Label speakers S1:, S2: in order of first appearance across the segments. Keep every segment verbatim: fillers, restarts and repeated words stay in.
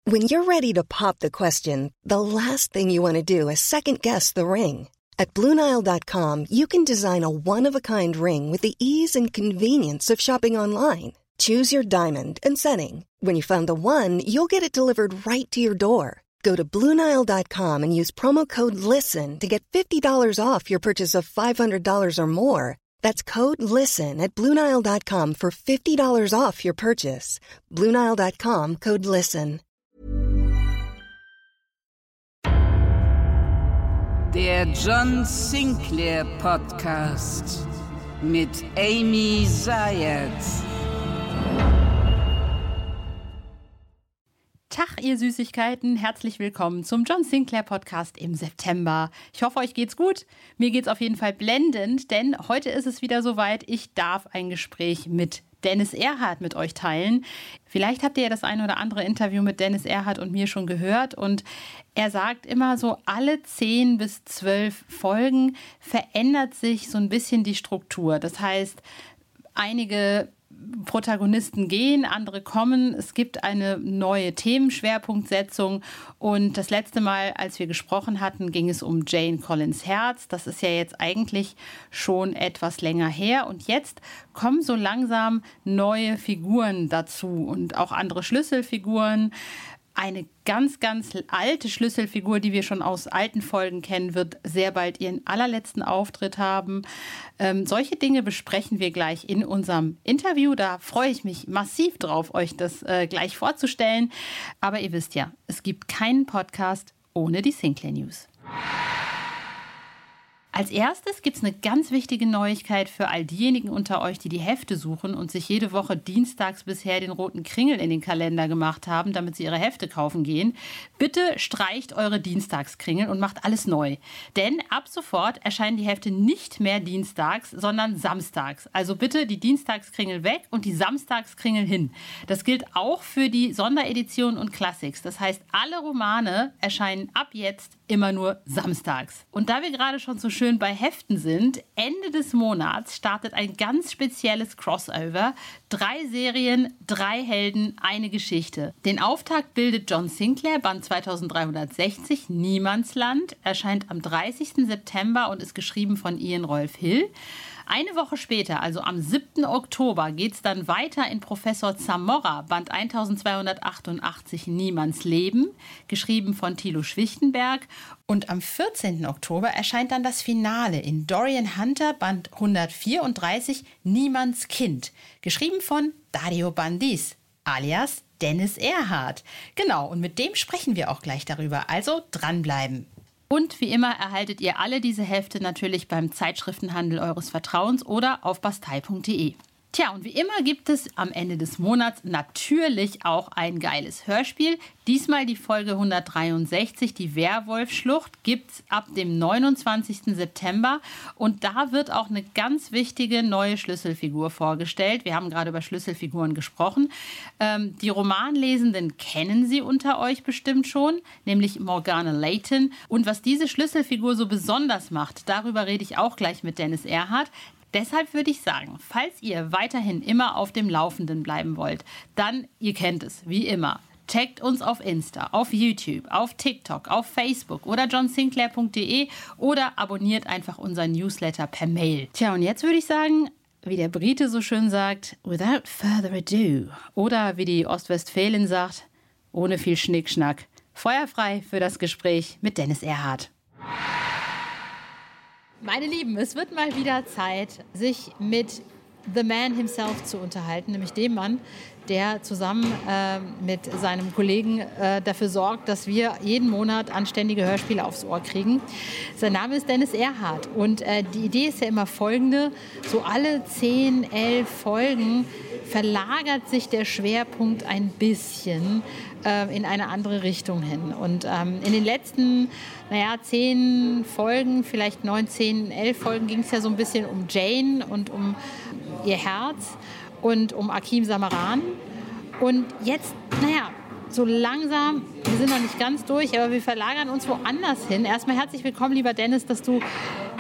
S1: When you're ready to pop the question, the last thing you want to do is second-guess the ring. At Blue Nile dot com, you can design a one-of-a-kind ring with the ease and convenience of shopping online. Choose your diamond and setting. When you find the one, you'll get it delivered right to your door. Go to Blue Nile dot com and use promo code LISTEN to get fifty dollars off your purchase of five hundred dollars or more. That's code LISTEN at Blue Nile dot com for fifty dollars off your purchase. Blue Nile dot com, code LISTEN.
S2: Der John Sinclair Podcast mit Amy Zayat.
S3: Tag, ihr Süßigkeiten. Herzlich willkommen zum John Sinclair Podcast im September. Ich hoffe, euch geht's gut. Mir geht's auf jeden Fall blendend, denn heute ist es wieder soweit. Ich darf ein Gespräch mit Dennis Erhardt mit euch teilen. Vielleicht habt ihr ja das ein oder andere Interview mit Dennis Erhardt und mir schon gehört. Und er sagt immer so, alle zehn bis zwölf Folgen verändert sich so ein bisschen die Struktur. Das heißt, einige Protagonisten gehen, andere kommen. Es gibt eine neue Themenschwerpunktsetzung. Und das letzte Mal, als wir gesprochen hatten, ging es um Jane Collins Herz. Das ist ja jetzt eigentlich schon etwas länger her. Und jetzt kommen so langsam neue Figuren dazu und auch andere Schlüsselfiguren. Eine ganz, ganz alte Schlüsselfigur, die wir schon aus alten Folgen kennen, wird sehr bald ihren allerletzten Auftritt haben. Ähm, solche Dinge besprechen wir gleich in unserem Interview. Da freue ich mich massiv drauf, euch das äh, gleich vorzustellen. Aber ihr wisst ja, es gibt keinen Podcast ohne die Sinclair News. Als erstes gibt es eine ganz wichtige Neuigkeit für all diejenigen unter euch, die die Hefte suchen und sich jede Woche dienstags bisher den roten Kringel in den Kalender gemacht haben, damit sie ihre Hefte kaufen gehen. Bitte streicht eure Dienstagskringel und macht alles neu. Denn ab sofort erscheinen die Hefte nicht mehr dienstags, sondern samstags. Also bitte die Dienstagskringel weg und die Samstagskringel hin. Das gilt auch für die Sonderedition und Classics. Das heißt, alle Romane erscheinen ab jetzt immer nur samstags. Und da wir gerade schon so schön bei Heften sind, Ende des Monats startet ein ganz spezielles Crossover. Drei Serien, drei Helden, eine Geschichte. Den Auftakt bildet John Sinclair, Band zweitausenddreihundertsechzig, Niemandsland, erscheint am dreißigsten September und ist geschrieben von Ian Rolf Hill. Eine Woche später, also am siebten Oktober, geht es dann weiter in Professor Zamora, Band eintausendzweihundertachtundachtzig, Niemands Leben, geschrieben von Thilo Schwichtenberg. Und am vierzehnten Oktober erscheint dann das Finale in Dorian Hunter, Band hundertvierunddreißig, Niemands Kind, geschrieben von Dario Bandis, alias Dennis Erhardt. Genau, und mit dem sprechen wir auch gleich darüber, also dranbleiben. Und wie immer erhaltet ihr alle diese Hefte natürlich beim Zeitschriftenhandel eures Vertrauens oder auf bastei punkt de. Tja, und wie immer gibt es am Ende des Monats natürlich auch ein geiles Hörspiel. Diesmal die Folge hundertdreiundsechzig, die Werwolf-Schlucht, gibt es ab dem neunundzwanzigsten September. Und da wird auch eine ganz wichtige neue Schlüsselfigur vorgestellt. Wir haben gerade über Schlüsselfiguren gesprochen. Ähm, die Romanlesenden kennen sie unter euch bestimmt schon, nämlich Morgana Layton. Und was diese Schlüsselfigur so besonders macht, darüber rede ich auch gleich mit Dennis Erhardt. Deshalb würde ich sagen, falls ihr weiterhin immer auf dem Laufenden bleiben wollt, dann, ihr kennt es, wie immer, checkt uns auf Insta, auf YouTube, auf TikTok, auf Facebook oder john sinclair punkt de oder abonniert einfach unseren Newsletter per Mail. Tja, und jetzt würde ich sagen, wie der Brite so schön sagt, without further ado. Oder wie die Ostwestfälin sagt, ohne viel Schnickschnack. Feuerfrei für das Gespräch mit Dennis Erhardt. Meine Lieben, es wird mal wieder Zeit, sich mit The Man himself zu unterhalten, nämlich dem Mann, der zusammen äh, mit seinem Kollegen äh, dafür sorgt, dass wir jeden Monat anständige Hörspiele aufs Ohr kriegen. Sein Name ist Dennis Erhardt und äh, die Idee ist ja immer folgende: So alle zehn, elf Folgen verlagert sich der Schwerpunkt ein bisschen äh, in eine andere Richtung hin. Und ähm, in den letzten, naja, zehn Folgen, vielleicht neun, zehn, elf Folgen ging es ja so ein bisschen um Jane und um ihr Herz und um Akim Samaran. Und jetzt, naja, so langsam, wir sind noch nicht ganz durch, aber wir verlagern uns woanders hin. Erstmal herzlich willkommen, lieber Dennis, dass du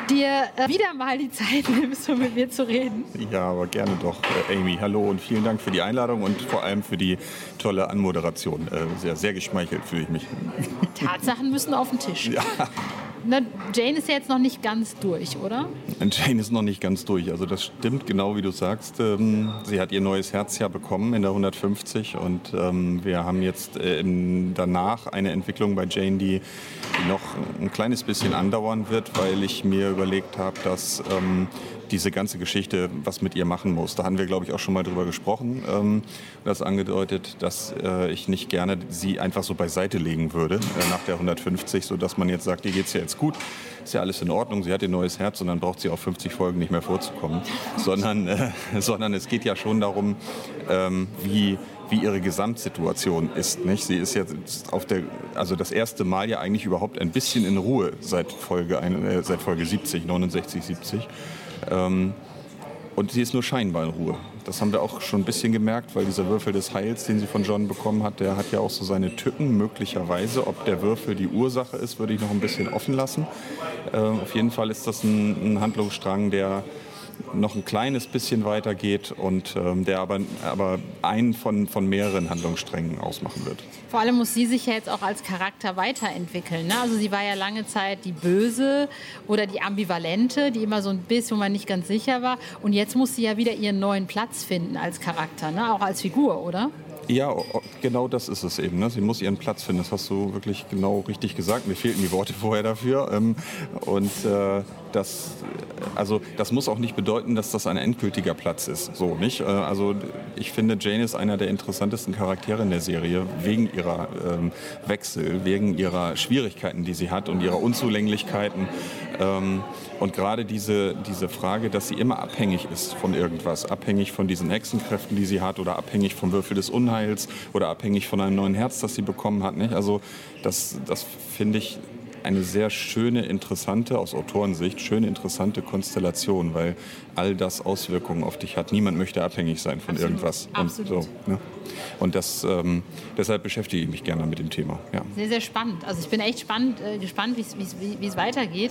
S3: dir äh, wieder mal die Zeit nimmst, um mit mir zu reden.
S4: Ja, aber gerne doch, äh, Amy. Hallo und vielen Dank für die Einladung und vor allem für die tolle Anmoderation. Äh, sehr, sehr geschmeichelt fühle ich mich.
S3: Tatsachen müssen auf den Tisch.
S4: Ja.
S3: Na, Jane ist ja jetzt noch nicht ganz durch, oder?
S4: Jane ist noch nicht ganz durch. Also das stimmt genau, wie du sagst. Ähm, sie hat ihr neues Herz ja bekommen in der hundertfünfzig und ähm, wir haben jetzt äh, im, danach eine Entwicklung bei Jane, die, die noch ein kleines bisschen andauern wird, weil ich mir überlegt habe, dass ähm, diese ganze Geschichte was mit ihr machen muss. Da haben wir, glaube ich, auch schon mal drüber gesprochen. Ähm, das angedeutet, dass äh, ich nicht gerne sie einfach so beiseite legen würde äh, nach der hundertfünfzig, sodass man jetzt sagt, ihr geht's ja jetzt gut, ist ja alles in Ordnung, sie hat ihr neues Herz und dann braucht sie auf fünfzig Folgen nicht mehr vorzukommen. sondern, äh, sondern es geht ja schon darum, ähm, wie wie ihre Gesamtsituation ist. Nicht? Sie ist jetzt auf der, also das erste Mal ja eigentlich überhaupt ein bisschen in Ruhe seit Folge, äh, seit Folge siebzig, neunundsechzig, siebzig. Ähm, und sie ist nur scheinbar in Ruhe. Das haben wir auch schon ein bisschen gemerkt, weil dieser Würfel des Heils, den sie von John bekommen hat, der hat ja auch so seine Tücken, möglicherweise. Ob der Würfel die Ursache ist, würde ich noch ein bisschen offen lassen. Äh, auf jeden Fall ist das ein, ein Handlungsstrang, der noch ein kleines bisschen weitergeht und ähm, der aber, aber einen von, von mehreren Handlungssträngen ausmachen wird.
S3: Vor allem muss sie sich ja jetzt auch als Charakter weiterentwickeln. Ne? Also sie war ja lange Zeit die Böse oder die Ambivalente, die immer so ein bisschen, wo man nicht ganz sicher war. Und jetzt muss sie ja wieder ihren neuen Platz finden als Charakter, ne? Auch als Figur, oder?
S4: Ja, genau das ist es eben. Ne? Sie muss ihren Platz finden. Das hast du wirklich genau richtig gesagt. Mir fehlten die Worte vorher dafür. Ähm, und äh, das, also, das muss auch nicht bedeuten, dass das ein endgültiger Platz ist. So, nicht? Äh, also ich finde, Jane ist einer der interessantesten Charaktere in der Serie, wegen ihrer ähm, Wechsel, wegen ihrer Schwierigkeiten, die sie hat und ihrer Unzulänglichkeiten. Ähm, und gerade diese, diese Frage, dass sie immer abhängig ist von irgendwas, abhängig von diesen Hexenkräften, die sie hat, oder abhängig vom Würfel des Unheils oder abhängig von einem neuen Herz, das sie bekommen hat. Nicht? Also das, das finde ich eine sehr schöne, interessante, aus Autorensicht, schöne, interessante Konstellation, weil all das Auswirkungen auf dich hat. Niemand möchte abhängig sein von
S3: Absolut.
S4: irgendwas.
S3: Absolut.
S4: Und, so, ne? Und das, ähm, deshalb beschäftige ich mich gerne mit dem Thema. Ja.
S3: Sehr, sehr spannend. Also ich bin echt spannend, äh, gespannt, wie es weitergeht.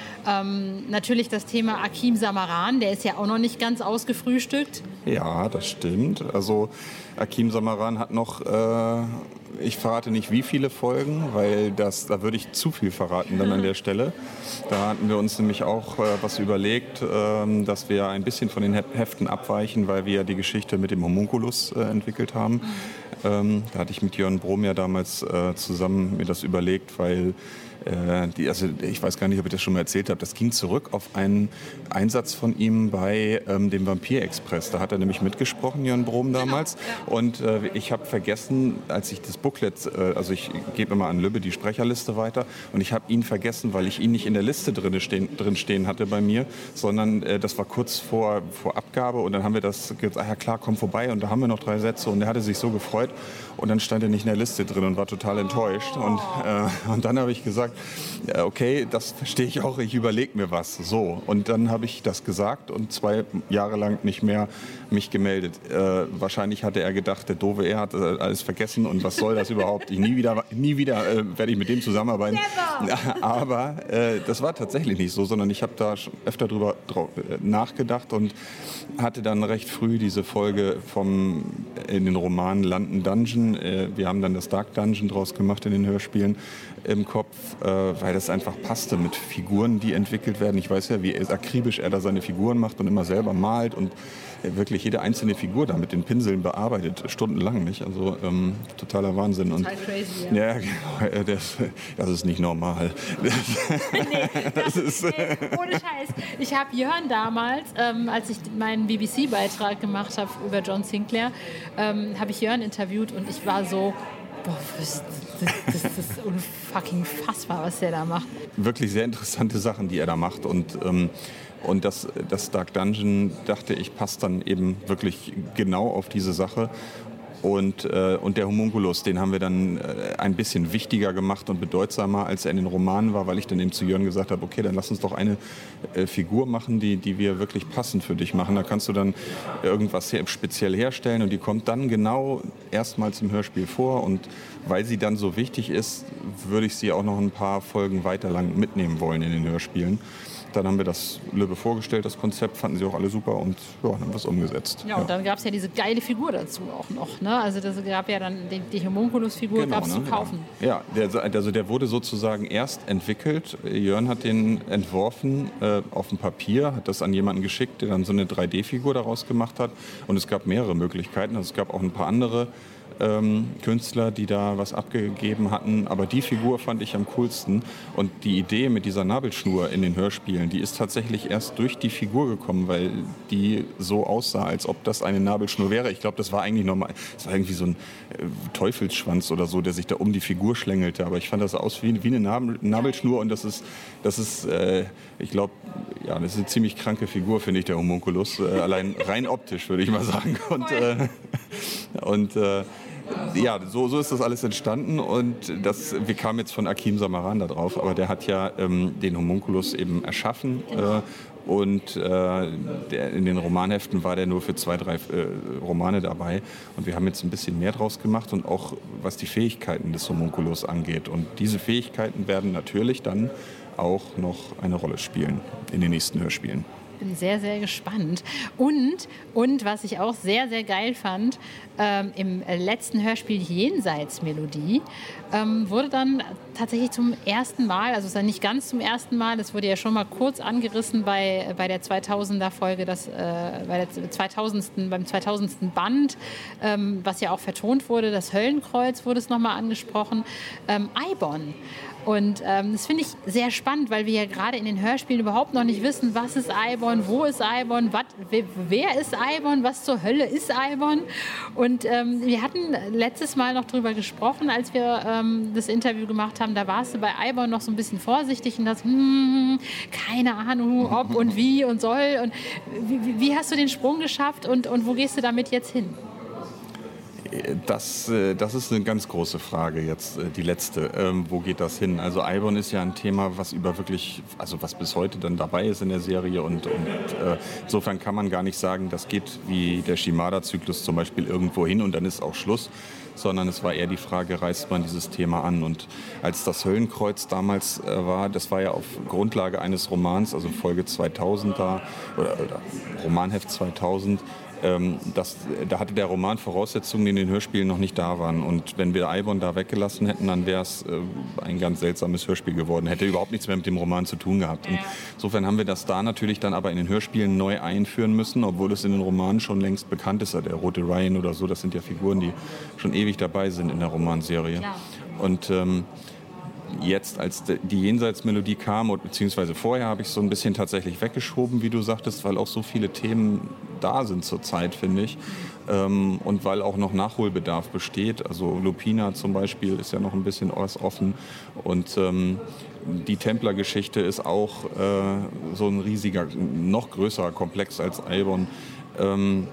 S3: Ähm, natürlich das Thema Akim Samaran, der ist ja auch noch nicht ganz ausgefrühstückt.
S4: Ja, das stimmt. Also Akim Samaran hat noch, äh, ich verrate nicht wie viele Folgen, weil das, da würde ich zu viel verraten dann an der Stelle. Da hatten wir uns nämlich auch äh, was überlegt, äh, dass wir ein bisschen von den Heften abweichen, weil wir ja die Geschichte mit dem Homunculus äh, entwickelt haben. Ähm, da hatte ich mit Jörn Brom ja damals äh, zusammen mir das überlegt, weil äh, die, also ich weiß gar nicht, ob ich das schon mal erzählt habe, das ging zurück auf einen Einsatz von ihm bei ähm, dem Vampir-Express. Da hat er nämlich mitgesprochen, Jörn Brom damals. Und äh, ich habe vergessen, als ich das Booklet, äh, also ich gebe immer an Lübbe die Sprecherliste weiter, und ich habe ihn vergessen, weil ich ihn nicht in der Liste drin stehen, drin stehen hatte bei mir, sondern äh, das war kurz vor, vor Abgabe, und dann haben wir das gesagt, ah ja klar, komm vorbei, und da haben wir noch drei Sätze, und er hatte sich so gefreut, und dann stand er nicht in der Liste drin und war total enttäuscht. Und, äh, und dann habe ich gesagt, okay, das verstehe ich auch, ich überlege mir was. So, und dann habe ich das gesagt und zwei Jahre lang nicht mehr mich gemeldet. Äh, wahrscheinlich hatte er gedacht, der doofe er hat äh, alles vergessen, und was soll das überhaupt? Ich nie wieder, nie wieder äh, werde ich mit dem zusammenarbeiten. Never. Aber äh, das war tatsächlich nicht so, sondern ich habe da schon öfter drüber drauf, äh, nachgedacht und hatte dann recht früh diese Folge vom, in den Romanen London Dungeon. Äh, wir haben dann das Dark Dungeon draus gemacht in den Hörspielen im Kopf, äh, weil das einfach passte mit Figuren, die entwickelt werden. Ich weiß ja, wie akribisch er da seine Figuren macht und immer selber malt und wirklich jede einzelne Figur da mit den Pinseln bearbeitet, stundenlang, nicht? Also ähm, totaler Wahnsinn. Und,
S3: total crazy, ja.
S4: Ja, genau, das, das ist nicht normal.
S3: Nee, das, das ist, nee, ohne Scheiß. Ich habe Jörn damals, ähm, als ich meinen B B C-Beitrag gemacht habe über John Sinclair, ähm, habe ich Jörn interviewt, und ich war so, boah, das, das, das ist unfucking fassbar, was der da macht.
S4: Wirklich sehr interessante Sachen, die er da macht, und ähm, Und das, das Dark Dungeon, dachte ich, passt dann eben wirklich genau auf diese Sache. Und, äh, und der Homunculus, den haben wir dann äh, ein bisschen wichtiger gemacht und bedeutsamer, als er in den Romanen war, weil ich dann eben zu Jörn gesagt habe, okay, dann lass uns doch eine äh, Figur machen, die, die wir wirklich passend für dich machen. Da kannst du dann irgendwas her- speziell herstellen, und die kommt dann genau erstmals im Hörspiel vor. Und weil sie dann so wichtig ist, würde ich sie auch noch ein paar Folgen weiter lang mitnehmen wollen in den Hörspielen. Dann haben wir das Lübbe vorgestellt, das Konzept, fanden sie auch alle super und ja, dann haben wir es umgesetzt.
S3: Ja, und ja. dann gab es ja diese geile Figur dazu auch noch. Ne? Also das gab ja dann die, die Homunculus-Figur
S4: genau,
S3: gab es
S4: ne?
S3: zu kaufen.
S4: Ja, ja der, also der wurde sozusagen erst entwickelt. Jörn hat den entworfen äh, auf dem Papier, hat das an jemanden geschickt, der dann so eine drei D-Figur daraus gemacht hat. Und es gab mehrere Möglichkeiten. Also es gab auch ein paar andere Ähm, Künstler, die da was abgegeben hatten. Aber die Figur fand ich am coolsten. Und die Idee mit dieser Nabelschnur in den Hörspielen, die ist tatsächlich erst durch die Figur gekommen, weil die so aussah, als ob das eine Nabelschnur wäre. Ich glaube, das war eigentlich normal. Das war irgendwie so ein äh, Teufelsschwanz oder so, der sich da um die Figur schlängelte. Aber ich fand das aus wie, wie eine Nabel, Nabelschnur. Und das ist, das ist äh, ich glaube, ja, das ist eine ziemlich kranke Figur, finde ich, der Homunculus. Äh, allein rein optisch, würde ich mal sagen. Und, äh, und äh, ja, so, so ist das alles entstanden und das, wir kamen jetzt von Akim Samaran da drauf, aber der hat ja ähm, den Homunculus eben erschaffen äh, und äh, der, in den Romanheften war der nur für zwei, drei äh, Romane dabei und wir haben jetzt ein bisschen mehr draus gemacht und auch was die Fähigkeiten des Homunculus angeht und diese Fähigkeiten werden natürlich dann auch noch eine Rolle spielen in den nächsten Hörspielen.
S3: Bin sehr, sehr gespannt. Und, und was ich auch sehr, sehr geil fand, ähm, im letzten Hörspiel Jenseitsmelodie ähm, wurde dann tatsächlich zum ersten Mal, also es ist ja nicht ganz zum ersten Mal, das wurde ja schon mal kurz angerissen bei, bei der zweitausender Folge, das, äh, bei der zweitausendsten, beim zweitausendsten Band, ähm, was ja auch vertont wurde, das Höllenkreuz wurde es nochmal angesprochen, ähm, Eibon. Und ähm, das finde ich sehr spannend, weil wir ja gerade in den Hörspielen überhaupt noch nicht wissen, was ist Eibon, wo ist Eibon, wat, wer ist Eibon, was zur Hölle ist Eibon. Und ähm, wir hatten letztes Mal noch drüber gesprochen, als wir ähm, das Interview gemacht haben, da warst du bei Eibon noch so ein bisschen vorsichtig und das, hm, keine Ahnung, ob und wie und soll. Und wie, wie hast du den Sprung geschafft und, und wo gehst du damit jetzt hin?
S4: Das, das ist eine ganz große Frage jetzt, die letzte. Ähm, wo geht das hin? Also Eibon ist ja ein Thema, was über wirklich, also was bis heute dann dabei ist in der Serie und, und äh, insofern kann man gar nicht sagen, das geht wie der Shimada-Zyklus zum Beispiel irgendwo hin und dann ist auch Schluss, sondern es war eher die Frage, reißt man dieses Thema an? Und als das Höllenkreuz damals äh, war, das war ja auf Grundlage eines Romans, also Folge zweitausend da, oder, oder Romanheft zweitausend, Ähm, das, da hatte der Roman Voraussetzungen, die in den Hörspielen noch nicht da waren. Und wenn wir Eibon da weggelassen hätten, dann wäre es äh, ein ganz seltsames Hörspiel geworden. Hätte überhaupt nichts mehr mit dem Roman zu tun gehabt. Und insofern haben wir das da natürlich dann aber in den Hörspielen neu einführen müssen, obwohl es in den Romanen schon längst bekannt ist. Der rote Ryan oder so, das sind ja Figuren, die schon ewig dabei sind in der Romanserie. Klar. Und ähm, jetzt, als die Jenseitsmelodie kam, beziehungsweise vorher, habe ich es so ein bisschen tatsächlich weggeschoben, wie du sagtest, weil auch so viele Themen da sind zurzeit, finde ich. Ähm, und weil auch noch Nachholbedarf besteht. Also Lupina zum Beispiel ist ja noch ein bisschen offen. Und ähm, die Templer-Geschichte ist auch äh, so ein riesiger, noch größerer Komplex als Eibon. Ähm,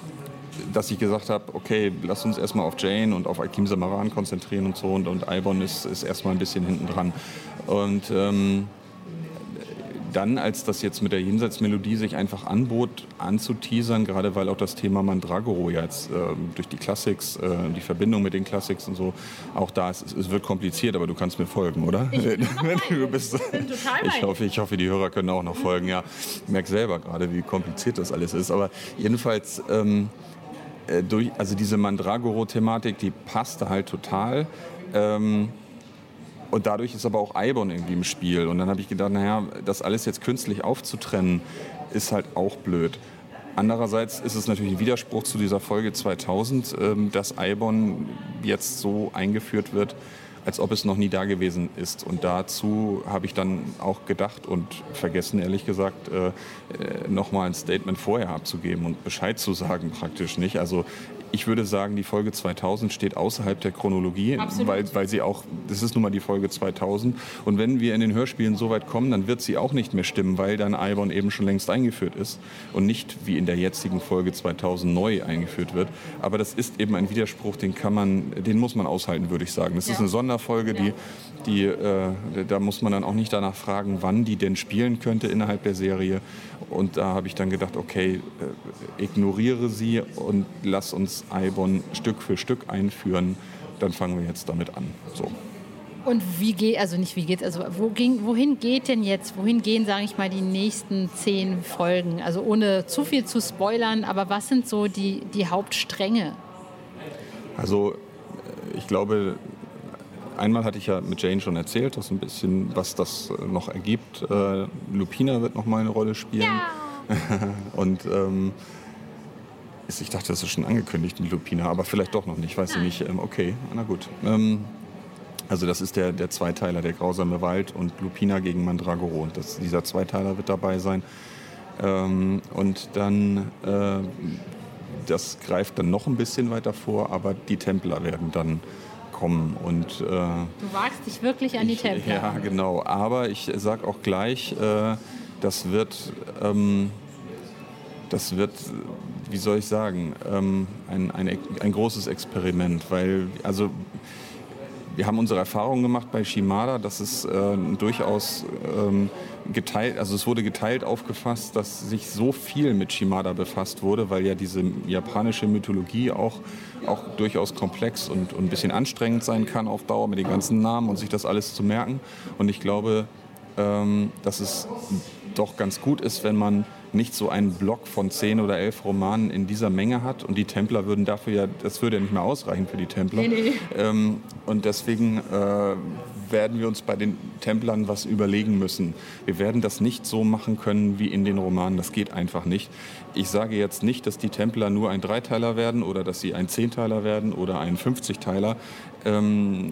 S4: dass ich gesagt habe, okay, lass uns erstmal auf Jane und auf Akim Samaran konzentrieren und so und, und Eibon ist, ist erstmal ein bisschen hinten dran. Und ähm, dann, als das jetzt mit der Jenseitsmelodie sich einfach anbot, anzuteasern, gerade weil auch das Thema Mandragoro jetzt äh, durch die Classics, äh, die Verbindung mit den Classics und so, auch da ist, es wird kompliziert, aber du kannst mir folgen, oder? Ich bin, du bist, ich bin total ich hoffe, ich hoffe, die Hörer können auch noch folgen, ja. Ich merke selber gerade, wie kompliziert das alles ist, aber jedenfalls... Ähm, Durch, also diese Mandragoro-Thematik, die passte halt total. Ähm, und dadurch ist aber auch Eibon irgendwie im Spiel. Und dann habe ich gedacht, naja, das alles jetzt künstlich aufzutrennen, ist halt auch blöd. Andererseits ist es natürlich ein Widerspruch zu dieser Folge zweitausend, ähm, dass Eibon jetzt so eingeführt wird, als ob es noch nie da gewesen ist. Und dazu habe ich dann auch gedacht und vergessen, ehrlich gesagt, äh, nochmal ein Statement vorher abzugeben und Bescheid zu sagen praktisch nicht. Also ich würde sagen, die Folge zweitausend steht außerhalb der Chronologie, weil, weil sie auch, das ist nun mal die Folge zweitausend. Und wenn wir in den Hörspielen so weit kommen, dann wird sie auch nicht mehr stimmen, weil dann Eibon eben schon längst eingeführt ist und nicht wie in der jetzigen Folge zweitausend neu eingeführt wird. Aber das ist eben ein Widerspruch, den kann man, den muss man aushalten, würde ich sagen. Das ja. ist eine Sonderfolge, die, die, äh, da muss man dann auch nicht danach fragen, wann die denn spielen könnte innerhalb der Serie. Und da habe ich dann gedacht, okay, äh, ignoriere sie und lass uns Eibon Stück für Stück einführen. Dann fangen wir jetzt damit an. So.
S3: Und wie geht, also nicht wie geht's, also wo ging, wohin geht denn jetzt, wohin gehen, sage ich mal, die nächsten zehn Folgen? Also ohne zu viel zu spoilern, aber was sind so die, die Hauptstränge?
S4: Also ich glaube, einmal hatte ich ja mit Jane schon erzählt, dass ein bisschen, was das noch ergibt. Äh, Lupina wird noch mal eine Rolle spielen. Ja. Und ähm, ich dachte, das ist schon angekündigt mit Lupina, aber vielleicht doch noch nicht, weiß ich nicht. Ähm, okay, na gut. Ähm, Also das ist der, der Zweiteiler, der grausame Wald und Lupina gegen Mandragoro. Und das, dieser Zweiteiler wird dabei sein. Ähm, und dann, äh, das greift dann noch ein bisschen weiter vor, aber die Templer werden dann kommen. Und, äh,
S3: du wagst dich wirklich an die
S4: ich,
S3: Templer.
S4: Ja, genau. Aber ich sage auch gleich, äh, das wird, ähm, das wird, wie soll ich sagen, ähm, ein, ein, ein großes Experiment, weil, also wir haben unsere Erfahrungen gemacht bei Shimada, dass es äh, durchaus ähm, geteilt, also es wurde geteilt aufgefasst, dass sich so viel mit Shimada befasst wurde, weil ja diese japanische Mythologie auch, auch durchaus komplex und, und ein bisschen anstrengend sein kann auf Dauer mit den ganzen Namen und sich das alles zu merken. Und ich glaube, ähm, dass es doch ganz gut ist, wenn man nicht so einen Block von zehn oder elf Romanen in dieser Menge hat. Und die Templer würden dafür ja, das würde ja nicht mehr ausreichen für die Templer. Nee, nee. Ähm, und deswegen äh, werden wir uns bei den Templern was überlegen müssen. Wir werden das nicht so machen können wie in den Romanen. Das geht einfach nicht. Ich sage jetzt nicht, dass die Templer nur ein Dreiteiler werden oder dass sie ein Zehnteiler werden oder ein fünfzigteiler. Ähm,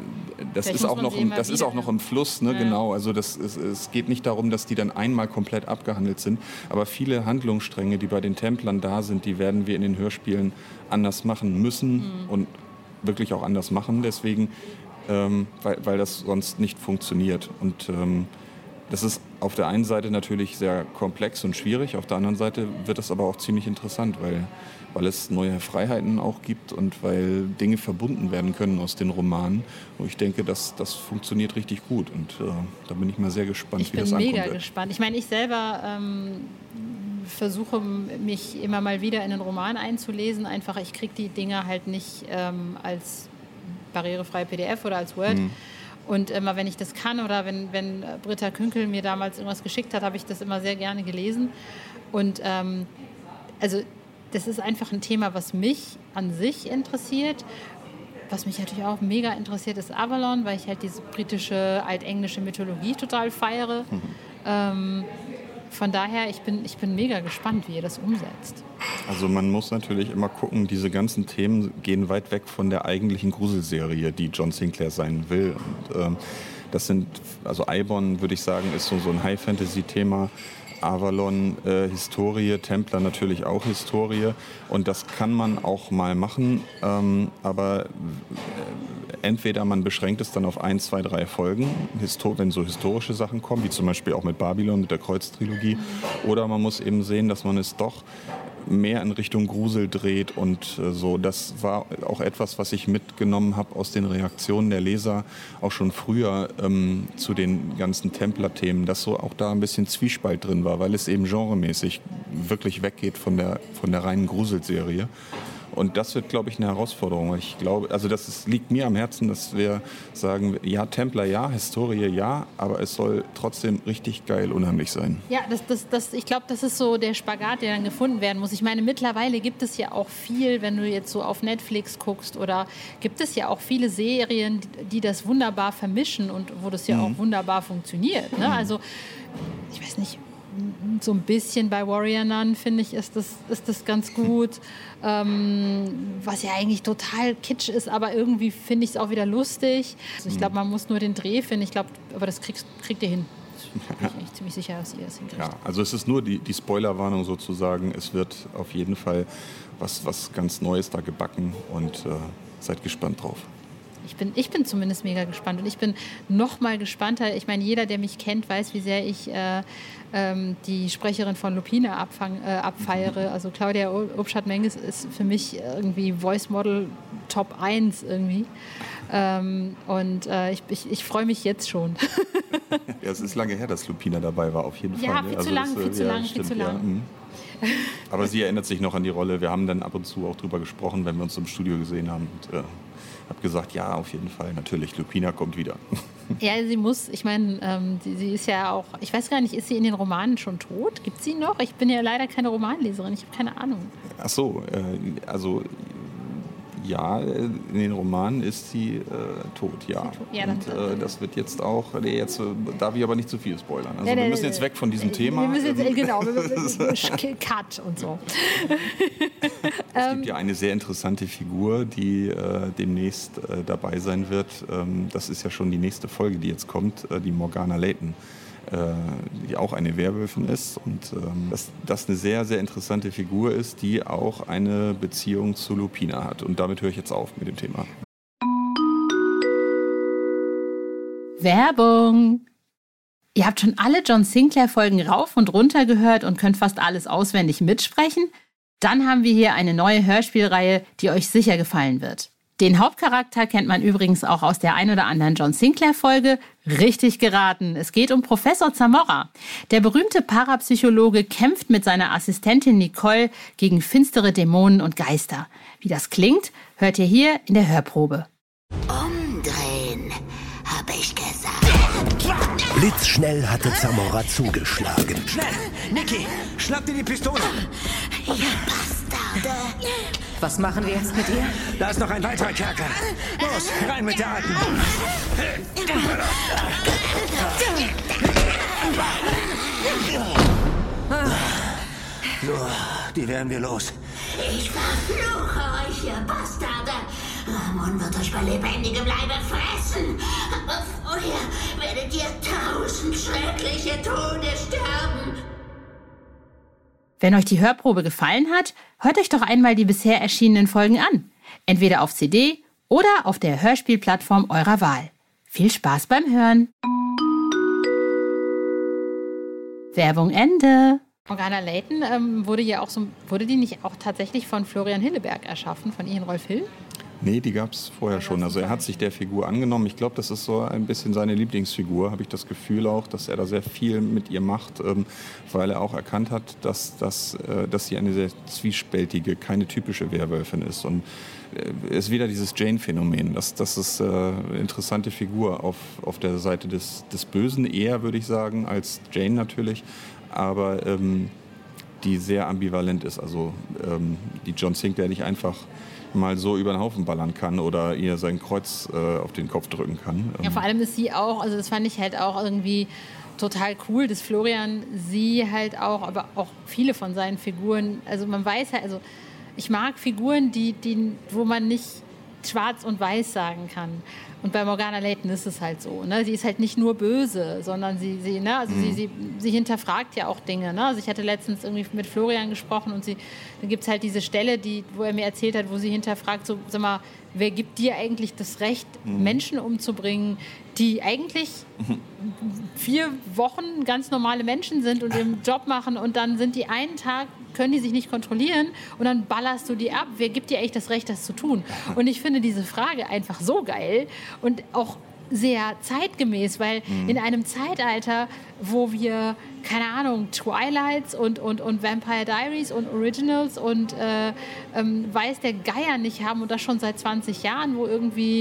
S4: das ist auch noch, im, das ist auch noch im Fluss, ne? Ja. Genau. Also das ist, es geht nicht darum, dass die dann einmal komplett abgehandelt sind. Aber viele Handlungsstränge, die bei den Templern da sind, die werden wir in den Hörspielen anders machen müssen mhm. und wirklich auch anders machen. Deswegen, ähm, weil, weil das sonst nicht funktioniert. Und ähm, das ist auf der einen Seite natürlich sehr komplex und schwierig, auf der anderen Seite wird es aber auch ziemlich interessant, weil, weil es neue Freiheiten auch gibt und weil Dinge verbunden werden können aus den Romanen. Und ich denke, das, das funktioniert richtig gut und äh, da bin ich mal sehr gespannt,
S3: ich
S4: wie das ankommt.
S3: Ich bin mega gespannt. Ich meine, ich selber ähm, versuche mich immer mal wieder in den Roman einzulesen. Einfach, ich kriege die Dinge halt nicht ähm, als barrierefreie P D F oder als Word. Mhm. Und immer, wenn ich das kann oder wenn, wenn Britta Künkel mir damals irgendwas geschickt hat, habe ich das immer sehr gerne gelesen. Und ähm, also das ist einfach ein Thema, was mich an sich interessiert. Was mich natürlich auch mega interessiert, ist Avalon, weil ich halt diese britische, altenglische Mythologie total feiere. Mhm. Ähm, von daher, ich bin, ich bin mega gespannt, wie ihr das umsetzt.
S4: Also man muss natürlich immer gucken, diese ganzen Themen gehen weit weg von der eigentlichen Gruselserie, die John Sinclair sein will. Und, ähm, das sind, also Eibon, würde ich sagen, ist so, so ein High-Fantasy-Thema. Avalon, äh, Historie, Templer natürlich auch Historie. Und das kann man auch mal machen, ähm, aber äh, entweder man beschränkt es dann auf ein, zwei, drei Folgen, Histo- wenn so historische Sachen kommen, wie zum Beispiel auch mit Babylon, mit der Kreuztrilogie, oder man muss eben sehen, dass man es doch mehr in Richtung Grusel dreht und äh, so. Das war auch etwas, was ich mitgenommen habe aus den Reaktionen der Leser, auch schon früher ähm, zu den ganzen Templer-Themen, dass so auch da ein bisschen Zwiespalt drin war, weil es eben genremäßig wirklich weggeht von der, von der reinen Gruselserie. Und das wird, glaube ich, eine Herausforderung. Ich glaube, also das ist, liegt mir am Herzen, dass wir sagen, ja, Templer ja, Historie ja, aber es soll trotzdem richtig geil unheimlich sein.
S3: Ja, das, das, das, ich glaube, das ist so der Spagat, der dann gefunden werden muss. Ich meine, mittlerweile gibt es ja auch viel, wenn du jetzt so auf Netflix guckst, oder gibt es ja auch viele Serien, die das wunderbar vermischen und wo das ja mhm. auch wunderbar funktioniert. Ne? Also, ich weiß nicht, so ein bisschen bei Warrior Nun, finde ich, ist das, ist das ganz gut. Ähm, was ja eigentlich total kitsch ist, aber irgendwie finde ich es auch wieder lustig. Also ich glaube, man muss nur den Dreh finden. Ich glaube, aber das kriegst, kriegt ihr hin. Ich bin eigentlich ziemlich sicher, dass ihr das hinkriegt.
S4: Ja, also es ist nur die, die Spoilerwarnung sozusagen. Es wird auf jeden Fall was, was ganz Neues da gebacken und äh, seid gespannt drauf.
S3: Ich bin, ich bin zumindest mega gespannt und ich bin noch mal gespannter. Ich meine, jeder, der mich kennt, weiß, wie sehr ich äh, ähm, die Sprecherin von Lupina abfang, äh, abfeiere. Also Claudia Obschat-Menges ist für mich irgendwie Voice Model Top eins irgendwie. Ähm, und äh, ich, ich, ich freue mich jetzt schon.
S4: Ja, es ist lange her, dass Lupina dabei war, auf jeden
S3: ja,
S4: Fall.
S3: Viel
S4: also
S3: zu lang,
S4: das,
S3: viel zu
S4: ja,
S3: lang,
S4: stimmt,
S3: viel zu lang.
S4: Ja. Aber sie erinnert sich noch an die Rolle. Wir haben dann ab und zu auch drüber gesprochen, wenn wir uns im Studio gesehen haben. Und äh, habe gesagt, ja, auf jeden Fall, natürlich, Lupina kommt wieder.
S3: Ja, sie muss, ich meine, ähm, sie, sie ist ja auch, ich weiß gar nicht, ist sie in den Romanen schon tot? Gibt es sie noch? Ich bin ja leider keine Romanleserin, ich habe keine Ahnung. Ach
S4: so, äh, also ja, in den Romanen ist sie äh, tot, ja. tot? ja und äh, das wird jetzt auch, nee, jetzt darf ich aber nicht zu viel spoilern. Also ja, wir müssen jetzt weg von diesem
S3: wir
S4: Thema.
S3: Wir müssen jetzt, genau, wir müssen Cut und so.
S4: Es gibt ja eine sehr interessante Figur, die äh, demnächst äh, dabei sein wird. Ähm, das ist ja schon die nächste Folge, die jetzt kommt, äh, die Morgana Layton, äh, die auch eine Werwölfin ist. Und ähm, dass das eine sehr, sehr interessante Figur ist, die auch eine Beziehung zu Lupina hat. Und damit höre ich jetzt auf mit dem Thema.
S3: Werbung! Ihr habt schon alle John Sinclair-Folgen rauf und runter gehört und könnt fast alles auswendig mitsprechen? Dann haben wir hier eine neue Hörspielreihe, die euch sicher gefallen wird. Den Hauptcharakter kennt man übrigens auch aus der ein oder anderen John Sinclair-Folge. Richtig geraten, es geht um Professor Zamora. Der berühmte Parapsychologe kämpft mit seiner Assistentin Nicole gegen finstere Dämonen und Geister. Wie das klingt, hört ihr hier in der Hörprobe.
S5: Umdrehen, hab ich gesagt.
S6: Blitzschnell hatte Zamora zugeschlagen.
S7: Schnell! Niki, schnapp dir die Pistole!
S5: Ihr Bastarde!
S8: Was machen wir jetzt mit ihr?
S7: Da ist noch ein weiterer Kerker. Los, rein mit der Alten! So, die werden wir los.
S5: Ich verfluche euch, ihr Bastarde! Ramon wird euch bei lebendigem Leibe fressen! Aber vorher werdet ihr tausend schreckliche Tode sterben!
S3: Wenn euch die Hörprobe gefallen hat, hört euch doch einmal die bisher erschienenen Folgen an. Entweder auf C D oder auf der Hörspielplattform eurer Wahl. Viel Spaß beim Hören! Werbung Ende! Morgana Layton ähm, wurde ja auch so, wurde die nicht auch tatsächlich von Florian Hilleberg erschaffen, von Ian Rolf Hill?
S4: Nee, die gab es vorher schon. Also er hat sich der Figur angenommen. Ich glaube, das ist so ein bisschen seine Lieblingsfigur, habe ich das Gefühl auch, dass er da sehr viel mit ihr macht, ähm, weil er auch erkannt hat, dass, dass, äh, dass sie eine sehr zwiespältige, keine typische Werwölfin ist. Und es äh, ist wieder dieses Jane-Phänomen. Das, das ist äh, eine interessante Figur auf, auf der Seite des, des Bösen eher, würde ich sagen, als Jane natürlich. Aber ähm, die sehr ambivalent ist. Also ähm, die John Sinclair nicht einfach mal so über den Haufen ballern kann oder ihr sein Kreuz äh, auf den Kopf drücken kann.
S3: Ja, vor allem ist sie auch, also das fand ich halt auch irgendwie total cool, dass Florian sie halt auch, aber auch viele von seinen Figuren, also man weiß halt, also ich mag Figuren, die, die, wo man nicht schwarz und weiß sagen kann. Und bei Morgana Layton ist es halt so. Ne? Sie ist halt nicht nur böse, sondern sie, sie, ne? also mhm. sie, sie, sie hinterfragt ja auch Dinge. Ne? Also ich hatte letztens irgendwie mit Florian gesprochen und sie, dann gibt es halt diese Stelle, die, wo er mir erzählt hat, wo sie hinterfragt, so, sag mal, wer gibt dir eigentlich das Recht, mhm. Menschen umzubringen, die eigentlich mhm. vier Wochen ganz normale Menschen sind und ihren Job machen und dann sind die einen Tag, können die sich nicht kontrollieren und dann ballerst du die ab. Wer gibt dir eigentlich das Recht, das zu tun? Und ich finde diese Frage einfach so geil und auch sehr zeitgemäß, weil mhm. in einem Zeitalter, wo wir, keine Ahnung, Twilights und, und, und Vampire Diaries und Originals und äh, ähm, Weiß der Geier nicht haben und das schon seit zwanzig Jahren, wo irgendwie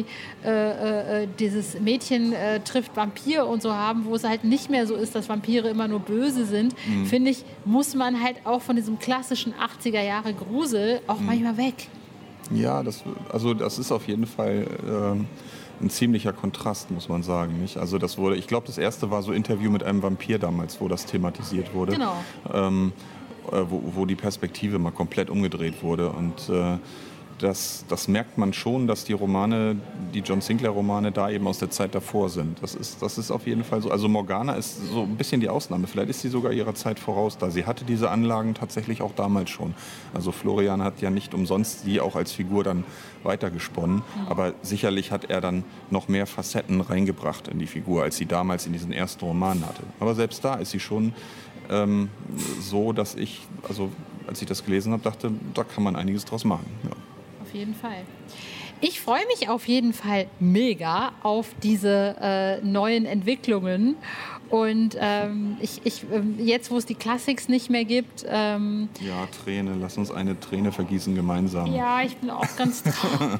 S3: äh, äh, dieses Mädchen äh, trifft Vampir und so haben, wo es halt nicht mehr so ist, dass Vampire immer nur böse sind, mhm. finde ich, muss man halt auch von diesem klassischen achtziger Jahre Grusel auch mhm. manchmal weg.
S4: Ja, das, also das ist auf jeden Fall ähm ein ziemlicher Kontrast, muss man sagen. Nicht? Also das wurde, ich glaube, das erste war so Interview mit einem Vampir damals, wo das thematisiert wurde.
S3: Genau.
S4: Ähm, äh, wo, wo die Perspektive mal komplett umgedreht wurde. Und äh, das, das merkt man schon, dass die Romane, die John Sinclair-Romane da eben aus der Zeit davor sind. Das ist, das ist auf jeden Fall so. Also Morgana ist so ein bisschen die Ausnahme. Vielleicht ist sie sogar ihrer Zeit voraus da. Sie hatte diese Anlagen tatsächlich auch damals schon. Also Florian hat ja nicht umsonst sie auch als Figur dann weitergesponnen. Mhm. Aber sicherlich hat er dann noch mehr Facetten reingebracht in die Figur, als sie damals in diesen ersten Romanen hatte. Aber selbst da ist sie schon ähm, so, dass ich, also als ich das gelesen habe, dachte, da kann man einiges draus machen. Ja.
S3: Auf jeden Fall. Ich freue mich auf jeden Fall mega auf diese äh, neuen Entwicklungen Und ähm, ich, ich, jetzt, wo es die Classics nicht mehr gibt... Ähm,
S4: ja, Träne. Lass uns eine Träne vergießen gemeinsam.
S3: Ja, ich bin auch ganz traurig.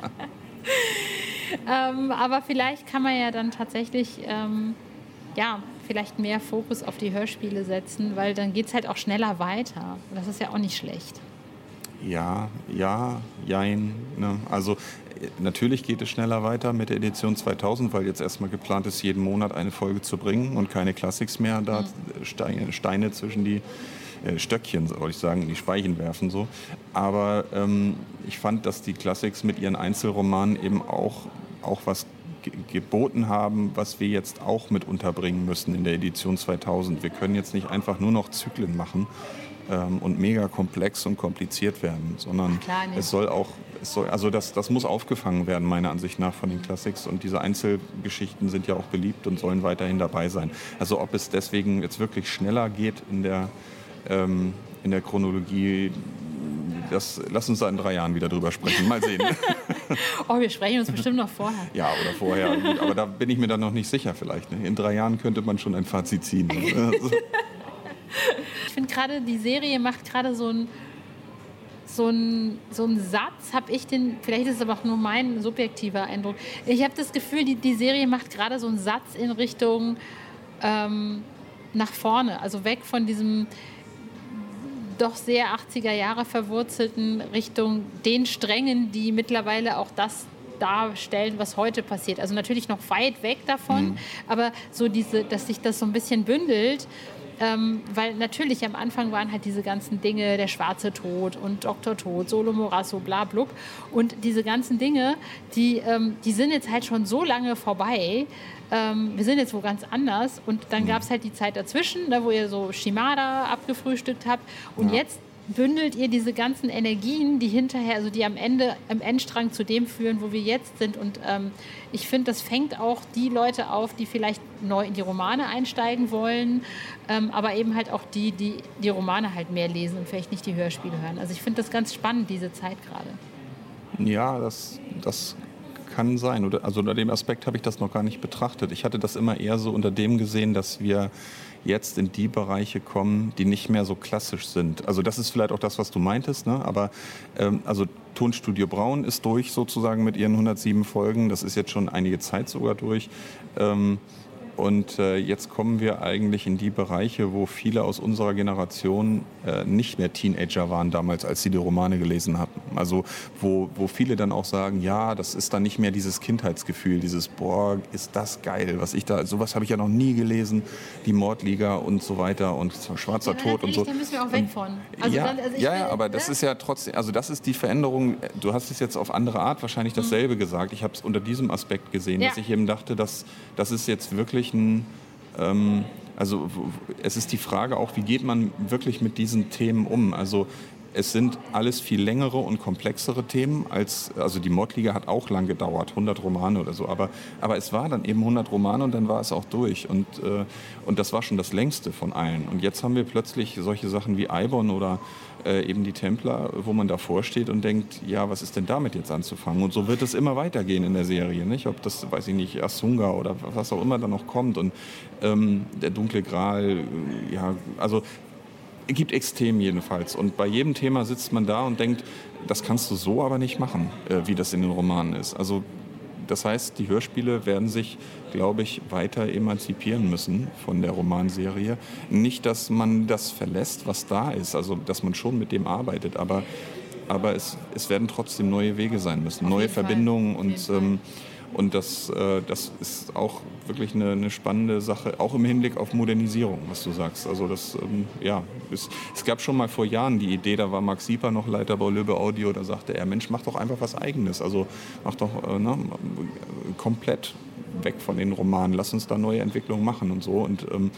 S3: ähm, aber vielleicht kann man ja dann tatsächlich... Ähm, ja, vielleicht mehr Fokus auf die Hörspiele setzen, weil dann geht es halt auch schneller weiter. Das ist ja auch nicht schlecht.
S4: Ja, ja, jein. Ne? Also natürlich geht es schneller weiter mit der Edition zweitausend, weil jetzt erstmal geplant ist, jeden Monat eine Folge zu bringen und keine Classics mehr, da mhm. Steine, Steine zwischen die äh, Stöckchen, wollte ich sagen, die Speichen werfen. So. Aber ähm, ich fand, dass die Classics mit ihren Einzelromanen eben auch, auch was ge- geboten haben, was wir jetzt auch mit unterbringen müssen in der Edition zweitausend. Wir können jetzt nicht einfach nur noch Zyklen machen und mega komplex und kompliziert werden, sondern klar, es soll auch, es soll, also das, das muss aufgefangen werden, meiner Ansicht nach, von den Classics. Und diese Einzelgeschichten sind ja auch beliebt und sollen weiterhin dabei sein. Also ob es deswegen jetzt wirklich schneller geht in der, ähm, in der Chronologie, das, lass uns da in drei Jahren wieder drüber sprechen. Mal sehen.
S3: Oh, wir sprechen uns bestimmt noch vorher.
S4: Ja, oder vorher. Gut, aber da bin ich mir dann noch nicht sicher vielleicht. Ne? In drei Jahren könnte man schon ein Fazit ziehen. Also.
S3: Ich finde gerade, die Serie macht gerade so einen so ein, so ein Satz, habe ich den, vielleicht ist es aber auch nur mein subjektiver Eindruck. Ich habe das Gefühl, die, die Serie macht gerade so einen Satz in Richtung ähm, nach vorne, also weg von diesem doch sehr achtziger Jahre verwurzelten Richtung den Strängen, die mittlerweile auch das darstellen, was heute passiert. Also natürlich noch weit weg davon, mhm. aber so diese, dass sich das so ein bisschen bündelt. Ähm, weil natürlich am Anfang waren halt diese ganzen Dinge, der schwarze Tod und Doktor Tod, Solo Morasso, bla blub. Und diese ganzen Dinge, die, ähm, die sind jetzt halt schon so lange vorbei. Ähm, wir sind jetzt wo ganz anders. Und dann gab es halt die Zeit dazwischen, ne, wo ihr so Shimada abgefrühstückt habt. Und ja. jetzt bündelt ihr diese ganzen Energien, die hinterher, also die am Ende, am Endstrang zu dem führen, wo wir jetzt sind. Und ähm, ich finde, das fängt auch die Leute auf, die vielleicht neu in die Romane einsteigen wollen, ähm, aber eben halt auch die, die die Romane halt mehr lesen und vielleicht nicht die Hörspiele hören. Also ich finde das ganz spannend, diese Zeit gerade.
S4: Ja, das, das kann sein. Oder, also unter dem Aspekt habe ich das noch gar nicht betrachtet. Ich hatte das immer eher so unter dem gesehen, dass wir jetzt in die Bereiche kommen, die nicht mehr so klassisch sind. Also das ist vielleicht auch das, was du meintest, ne? Aber ähm, also Tonstudio Braun ist durch sozusagen mit ihren hundertsieben Folgen. Das ist jetzt schon einige Zeit sogar durch. Ähm, Und äh, jetzt kommen wir eigentlich in die Bereiche, wo viele aus unserer Generation äh, nicht mehr Teenager waren damals, als sie die Romane gelesen hatten. Also wo, wo viele dann auch sagen, ja, das ist dann nicht mehr dieses Kindheitsgefühl, dieses, boah, ist das geil, was ich da, sowas habe ich ja noch nie gelesen, die Mordliga und so weiter und Schwarzer
S3: ja,
S4: Tod und so.
S3: Da müssen wir auch weg von. Also
S4: ja,
S3: dann, also ich
S4: ja,
S3: will,
S4: ja, aber das
S3: ne?
S4: ist ja trotzdem, also das ist die Veränderung, du hast es jetzt auf andere Art wahrscheinlich dasselbe mhm. gesagt. Ich habe es unter diesem Aspekt gesehen, ja. dass ich eben dachte, dass das ist jetzt wirklich ein, ähm, also es ist die Frage auch, wie geht man wirklich mit diesen Themen um? Also es sind alles viel längere und komplexere Themen als, also die Mordliga hat auch lang gedauert, hundert Romane oder so, aber, aber es war dann eben hundert Romane und dann war es auch durch und, äh, und das war schon das längste von allen. Und jetzt haben wir plötzlich solche Sachen wie Eibon oder äh, eben die Templer, wo man davor steht und denkt, ja, was ist denn damit jetzt anzufangen? Und so wird es immer weitergehen in der Serie, nicht? Ob das, weiß ich nicht, Asunga oder was auch immer da noch kommt und ähm, der dunkle Gral, ja, also gibt Extrem jedenfalls. Und bei jedem Thema sitzt man da und denkt, das kannst du so aber nicht machen, äh, wie das in den Romanen ist. Also das heißt, die Hörspiele werden sich, glaube ich, weiter emanzipieren müssen von der Romanserie. Nicht, dass man das verlässt, was da ist, also dass man schon mit dem arbeitet, aber, aber es, es werden trotzdem neue Wege sein müssen,
S3: Auf
S4: neue Verbindungen
S3: Fall.
S4: und ähm, Und das, äh, das ist auch wirklich eine, eine spannende Sache, auch im Hinblick auf Modernisierung, was du sagst. Also das, ähm, ja, es, es gab schon mal vor Jahren die Idee, da war Max Sieper noch Leiter Baulöbe Audio, da sagte er, Mensch, mach doch einfach was Eigenes. Also mach doch äh, ne, komplett weg von den Romanen, lass uns da neue Entwicklungen machen und so. Und ähm,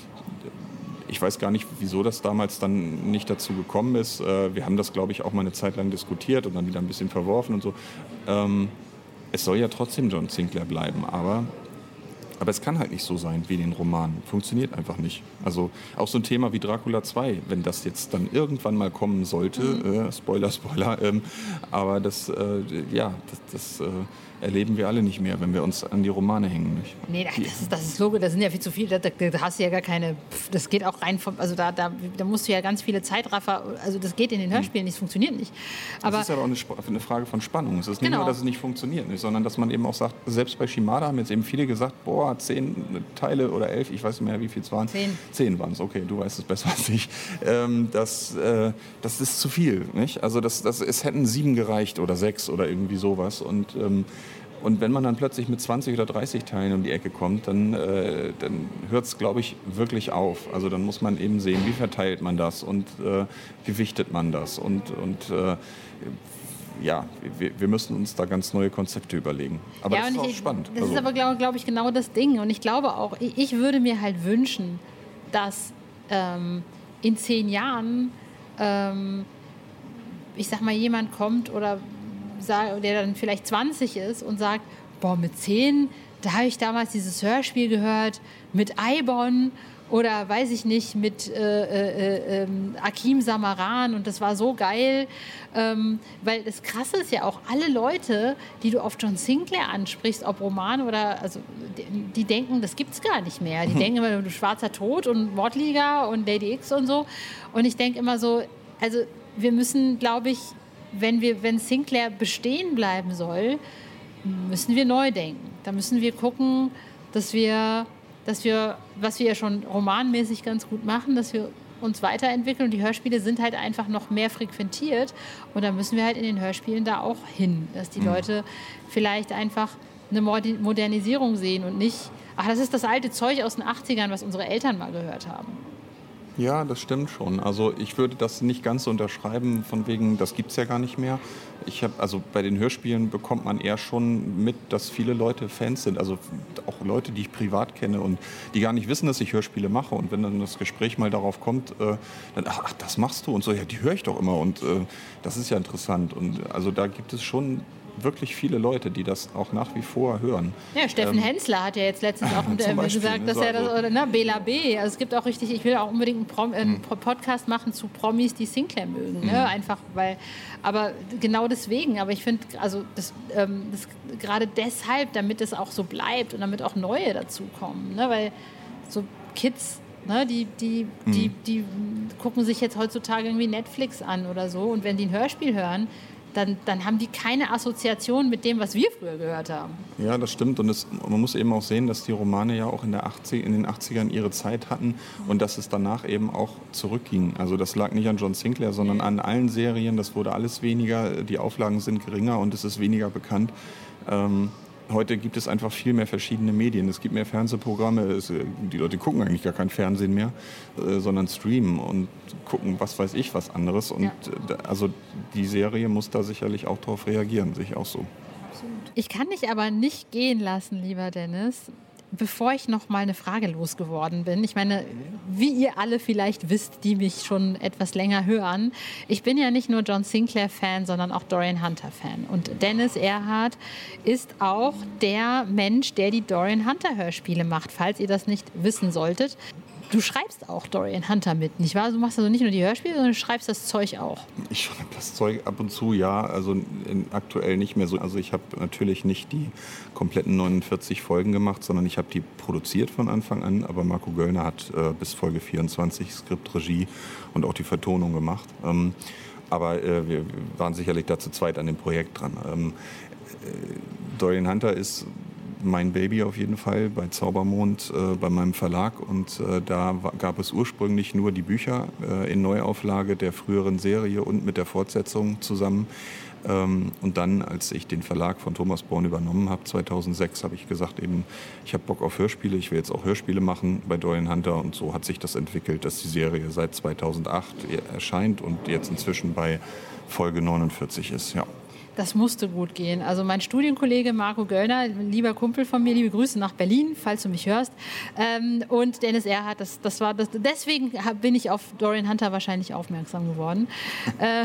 S4: ich weiß gar nicht, wieso das damals dann nicht dazu gekommen ist. Äh, wir haben das, glaube ich, auch mal eine Zeit lang diskutiert und dann wieder ein bisschen verworfen und so. Ähm, Es soll ja trotzdem John Sinclair bleiben, aber Aber es kann halt nicht so sein wie in den Romanen. Funktioniert einfach nicht. Also auch so ein Thema wie Dracula zwei, wenn das jetzt dann irgendwann mal kommen sollte, mhm. äh, Spoiler, Spoiler, ähm, aber das, äh, ja, das, das äh, erleben wir alle nicht mehr, wenn wir uns an die Romane hängen. Nicht?
S9: Nee, das ist, das ist logisch, das sind ja viel zu viel, da, da hast du ja gar keine, das geht auch rein, vom, also da, da, da musst du ja ganz viele Zeitraffer, also das geht in den Hörspielen nicht, das funktioniert nicht. Aber
S4: das ist ja auch eine, eine Frage von Spannung. Es ist nicht
S9: genau.
S4: nur, dass es nicht funktioniert, nicht, sondern dass man eben auch sagt, selbst bei Shimada haben jetzt eben viele gesagt, boah, zehn Teile oder elf, ich weiß nicht mehr, wie viel es waren.
S9: Zehn.
S4: Zehn waren es, okay, du weißt es besser als ich. Ähm, das, äh, das ist zu viel, nicht? Also das, das, es hätten sieben gereicht oder sechs oder irgendwie sowas und ähm, Und wenn man dann plötzlich mit zwanzig oder dreißig Teilen um die Ecke kommt, dann, äh, dann hört es, glaube ich, wirklich auf. Also dann muss man eben sehen, wie verteilt man das und äh, gewichtet man das. Und, und äh, ja, wir, wir müssen uns da ganz neue Konzepte überlegen. Aber
S9: ja,
S4: das ist auch
S9: ich,
S4: spannend.
S9: Das
S4: also.
S9: ist aber, glaube glaub ich, genau das Ding. Und ich glaube auch, ich, ich würde mir halt wünschen, dass ähm, in zehn Jahren, ähm, ich sag mal, jemand kommt oder der dann vielleicht zwanzig ist und sagt, boah, mit zehn, da habe ich damals dieses Hörspiel gehört mit Eibon oder weiß ich nicht, mit äh, äh, äh, Akim Samaran und das war so geil. Ähm, weil das Krasse ist ja auch, alle Leute, die du auf John Sinclair ansprichst, ob Roman oder, also die, die denken, das gibt's gar nicht mehr. Die mhm. denken immer, du Schwarzer Tod und Mordliga und Lady X und so. Und ich denke immer so, also wir müssen, glaube ich, wenn wir, wenn Sinclair bestehen bleiben soll, müssen wir neu denken. Da müssen wir gucken, dass wir, dass wir, was wir ja schon romanmäßig ganz gut machen, dass wir uns weiterentwickeln. Und die Hörspiele sind halt einfach noch mehr frequentiert. Und da müssen wir halt in den Hörspielen da auch hin, dass die Leute vielleicht einfach eine Modernisierung sehen und nicht, ach, das ist das alte Zeug aus den achtzigern, was unsere Eltern mal gehört haben.
S4: Ja, das stimmt schon. Also ich würde das nicht ganz so unterschreiben, von wegen, das gibt es ja gar nicht mehr. Ich hab, also bei den Hörspielen bekommt man eher schon mit, dass viele Leute Fans sind. Also auch Leute, die ich privat kenne und die gar nicht wissen, dass ich Hörspiele mache. Und wenn dann das Gespräch mal darauf kommt, äh, dann, ach, das machst du und so, ja, die höre ich doch immer. Und äh, das ist ja interessant. Und also da gibt es schon wirklich viele Leute, die das auch nach wie vor hören.
S9: Ja, Steffen
S4: ähm,
S9: Hensler hat ja jetzt letztens auch mit, äh,
S4: Beispiel,
S9: gesagt, dass
S4: ne,
S9: er das, oder ne, Bela B. Also es gibt auch richtig, ich will auch unbedingt einen, Prom, einen mhm. Podcast machen zu Promis, die Sinclair mögen. Ne? Mhm. Einfach, weil, aber genau deswegen, aber ich finde, also das, ähm, das gerade deshalb, damit es auch so bleibt und damit auch neue dazukommen. Ne? Weil so Kids, ne, die, die, mhm. die, die gucken sich jetzt heutzutage irgendwie Netflix an oder so und wenn die ein Hörspiel hören, Dann, dann haben die keine Assoziation mit dem, was wir früher gehört haben.
S4: Ja, das stimmt. Und es, man muss eben auch sehen, dass die Romane ja auch in, der achtzig, in den achtzigern ihre Zeit hatten und dass es danach eben auch zurückging. Also das lag nicht an John Sinclair, sondern an allen Serien. Das wurde alles weniger, die Auflagen sind geringer und es ist weniger bekannt. Ähm, Heute gibt es einfach viel mehr verschiedene Medien. Es gibt mehr Fernsehprogramme. Es, die Leute gucken eigentlich gar kein Fernsehen mehr, äh, sondern streamen und gucken, was weiß ich, was anderes. Und ja. äh, also die Serie muss da sicherlich auch darauf reagieren, sehe ich auch so.
S9: Ich kann dich aber nicht gehen lassen, lieber Dennis, bevor ich noch mal eine Frage losgeworden bin. Ich meine, wie ihr alle vielleicht wisst, die mich schon etwas länger hören, ich bin ja nicht nur John Sinclair-Fan, sondern auch Dorian Hunter-Fan. Und Dennis Erhardt ist auch der Mensch, der die Dorian Hunter-Hörspiele macht, falls ihr das nicht wissen solltet. Du schreibst auch Dorian Hunter mit, nicht wahr? Du machst also nicht nur die Hörspiele, sondern du schreibst das Zeug auch.
S4: Ich schreibe das Zeug ab und zu, ja. Also in, aktuell nicht mehr so. Also ich habe natürlich nicht die kompletten neunundvierzig Folgen gemacht, sondern ich habe die produziert von Anfang an. Aber Marco Göllner hat äh, bis Folge vierundzwanzig Skript, Regie und auch die Vertonung gemacht. Ähm, aber äh, wir waren sicherlich da zu zweit an dem Projekt dran. Ähm, äh, Dorian Hunter ist mein Baby auf jeden Fall bei Zaubermond, äh, bei meinem Verlag. Und äh, da war, gab es ursprünglich nur die Bücher äh, in Neuauflage der früheren Serie und mit der Fortsetzung zusammen. Ähm, und dann, als ich den Verlag von Thomas Born übernommen habe, zweitausendsechs, habe ich gesagt, eben, ich habe Bock auf Hörspiele, ich will jetzt auch Hörspiele machen bei Dorian Hunter. Und so hat sich das entwickelt, dass die Serie seit zweitausendacht erscheint und jetzt inzwischen bei Folge neunundvierzig ist, ja.
S9: Das musste gut gehen. Also mein Studienkollege Marco Göllner, lieber Kumpel von mir, liebe Grüße nach Berlin, falls du mich hörst. Ähm, und Dennis Erhardt, das, das war das, deswegen bin ich auf Dorian Hunter wahrscheinlich aufmerksam geworden. äh,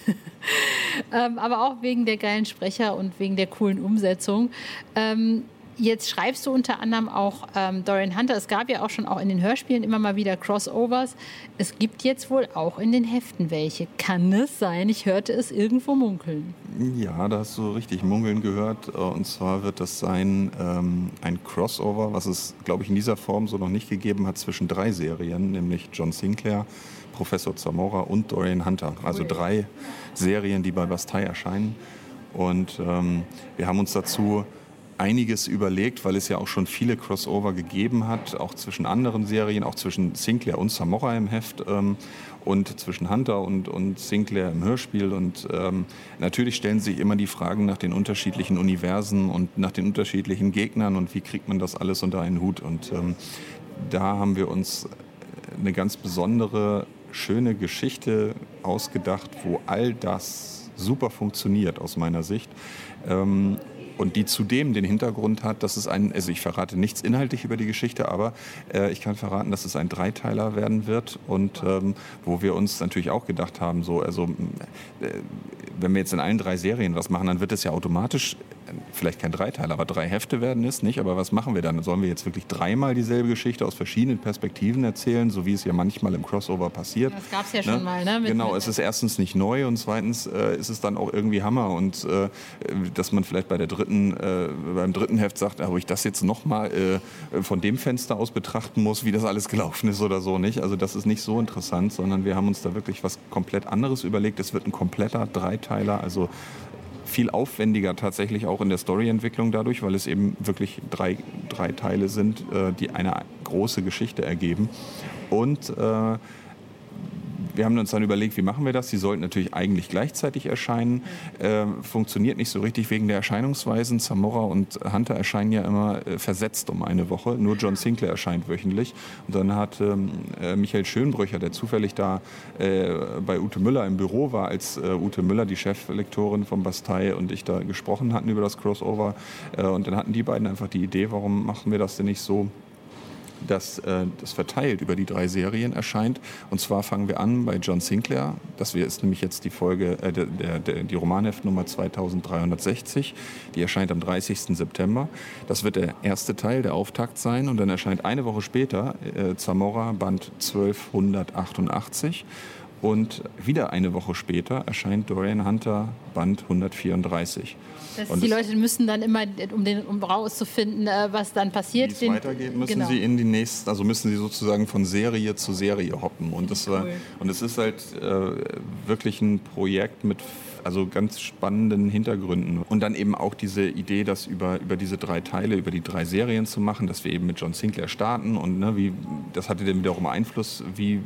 S9: ähm, aber auch wegen der geilen Sprecher und wegen der coolen Umsetzung. Ähm, Jetzt schreibst du unter anderem auch ähm, Dorian Hunter. Es gab ja auch schon auch in den Hörspielen immer mal wieder Crossovers. Es gibt jetzt wohl auch in den Heften welche. Kann es sein? Ich hörte es irgendwo munkeln.
S4: Ja, da hast du richtig munkeln gehört. Und zwar wird das sein ähm, ein Crossover, was es, glaube ich, in dieser Form so noch nicht gegeben hat, zwischen drei Serien, nämlich John Sinclair, Professor Zamora und Dorian Hunter. Also cool. Drei Serien, die bei Bastei erscheinen. Und ähm, wir haben uns dazu einiges überlegt, weil es ja auch schon viele Crossover gegeben hat, auch zwischen anderen Serien, auch zwischen Sinclair und Zamora im Heft ähm, und zwischen Hunter und, und Sinclair im Hörspiel. Und ähm, natürlich stellen sich immer die Fragen nach den unterschiedlichen Universen und nach den unterschiedlichen Gegnern und wie kriegt man das alles unter einen Hut. Und ähm, da haben wir uns eine ganz besondere, schöne Geschichte ausgedacht, wo all das super funktioniert aus meiner Sicht. Ähm, Und die zudem den Hintergrund hat, dass es ein, also ich verrate nichts inhaltlich über die Geschichte, aber äh, ich kann verraten, dass es ein Dreiteiler werden wird und ähm, wo wir uns natürlich auch gedacht haben, so, also äh, wenn wir jetzt in allen drei Serien was machen, dann wird es ja automatisch vielleicht kein Dreiteiler, aber drei Hefte werden es nicht. Aber was machen wir dann? Sollen wir jetzt wirklich dreimal dieselbe Geschichte aus verschiedenen Perspektiven erzählen, so wie es ja manchmal im Crossover passiert?
S9: Das gab es ja
S4: ne?
S9: schon mal. Ne? Mit
S4: genau, es ist erstens nicht neu und zweitens äh, ist es dann auch irgendwie Hammer. Und äh, dass man vielleicht bei der dritten, äh, beim dritten Heft sagt, ob ich das jetzt nochmal äh, von dem Fenster aus betrachten muss, wie das alles gelaufen ist oder so nicht. Also das ist nicht so interessant, sondern wir haben uns da wirklich was komplett anderes überlegt. Es wird ein kompletter Dreiteiler, also viel aufwendiger tatsächlich auch in der Storyentwicklung dadurch, weil es eben wirklich drei, drei Teile sind, äh, die eine große Geschichte ergeben. Und äh, wir haben uns dann überlegt, wie machen wir das? Die sollten natürlich eigentlich gleichzeitig erscheinen. Äh, funktioniert nicht so richtig wegen der Erscheinungsweisen. Zamora und Hunter erscheinen ja immer äh, versetzt um eine Woche. Nur John Sinclair erscheint wöchentlich. Und dann hat ähm, äh, Michael Schönbrücher, der zufällig da äh, bei Ute Müller im Büro war, als äh, Ute Müller, die Cheflektorin von Bastei, und ich da gesprochen hatten über das Crossover. Äh, und dann hatten die beiden einfach die Idee, warum machen wir das denn nicht so, dass äh, das verteilt über die drei Serien erscheint. Und zwar fangen wir an bei John Sinclair. Das ist nämlich jetzt die Folge, äh, der, der, die Romanheftnummer zweitausenddreihundertsechzig. Die erscheint am dreißigsten September. Das wird der erste Teil, der Auftakt sein. Und dann erscheint eine Woche später äh, Zamora Band zwölfhundertachtundachtzig. Und wieder eine Woche später erscheint Dorian Hunter Band hundertvierunddreißig.
S9: Das und die Leute müssen dann immer, um, den, um rauszufinden, was dann passiert.
S4: Wie es weitergeht, müssen genau. sie in die nächsten, also müssen sie sozusagen von Serie zu Serie hoppen. Und das war, cool. und es ist halt äh, wirklich ein Projekt mit also ganz spannenden Hintergründen. Und dann eben auch diese Idee, das über, über diese drei Teile, über die drei Serien zu machen, dass wir eben mit John Sinclair starten. Und ne, wie, das hatte dann wiederum Einfluss, wie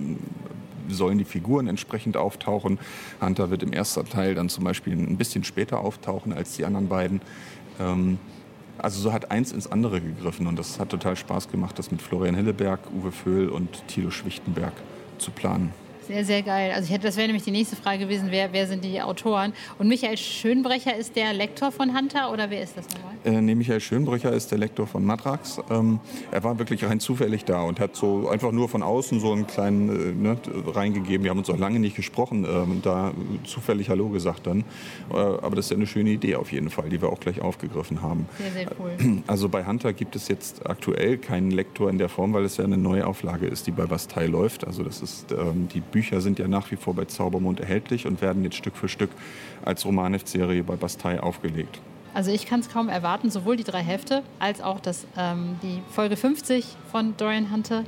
S4: sollen die Figuren entsprechend auftauchen. Hunter wird im ersten Teil dann zum Beispiel ein bisschen später auftauchen als die anderen beiden. Ähm, also so hat eins ins andere gegriffen und das hat total Spaß gemacht, das mit Florian Hilleberg, Uwe Vöhl und Thilo Schwichtenberg zu planen.
S9: Sehr, sehr geil. Also ich hätte, das wäre nämlich die nächste Frage gewesen, wer, wer sind die Autoren? Und Michael Schönbrecher ist der Lektor von Hunter oder wer ist das nochmal?
S4: Äh, nee, Michael Schönbrecher ist der Lektor von Matrax. Ähm, er war wirklich rein zufällig da und hat so einfach nur von außen so einen kleinen äh, ne, reingegeben. Wir haben uns auch lange nicht gesprochen, ähm, da zufällig Hallo gesagt dann. Äh, aber das ist ja eine schöne Idee auf jeden Fall, die wir auch gleich aufgegriffen haben.
S9: Sehr, sehr cool.
S4: Also bei Hunter gibt es jetzt aktuell keinen Lektor in der Form, weil es ja eine Neuauflage ist, die bei Bastei läuft. Also das ist ähm, die Bücher sind ja nach wie vor bei Zaubermond erhältlich und werden jetzt Stück für Stück als Romanheftserie bei Bastei aufgelegt.
S9: Also ich kann es kaum erwarten, sowohl die drei Hefte als auch das, ähm, die Folge fünfzig von Dorian Hunter.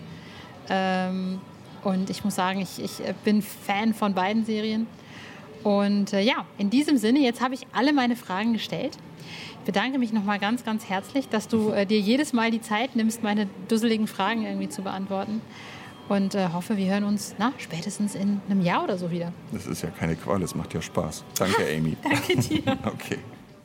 S9: Ähm, und ich muss sagen, ich, ich bin Fan von beiden Serien. Und äh, ja, in diesem Sinne, jetzt habe ich alle meine Fragen gestellt. Ich bedanke mich nochmal ganz, ganz herzlich, dass du äh, dir jedes Mal die Zeit nimmst, meine dusseligen Fragen irgendwie zu beantworten. Und äh, hoffe, wir hören uns na, spätestens in einem Jahr oder so wieder.
S4: Das ist ja keine Qual, es macht ja Spaß. Danke, Amy.
S9: Danke dir.
S4: Okay.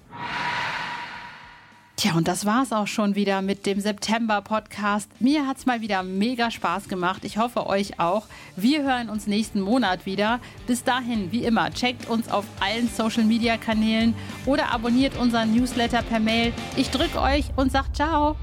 S3: Tja, und das war's auch schon wieder mit dem September-Podcast. Mir hat's mal wieder mega Spaß gemacht. Ich hoffe, euch auch. Wir hören uns nächsten Monat wieder. Bis dahin, wie immer, checkt uns auf allen Social-Media-Kanälen oder abonniert unseren Newsletter per Mail. Ich drücke euch und sag ciao.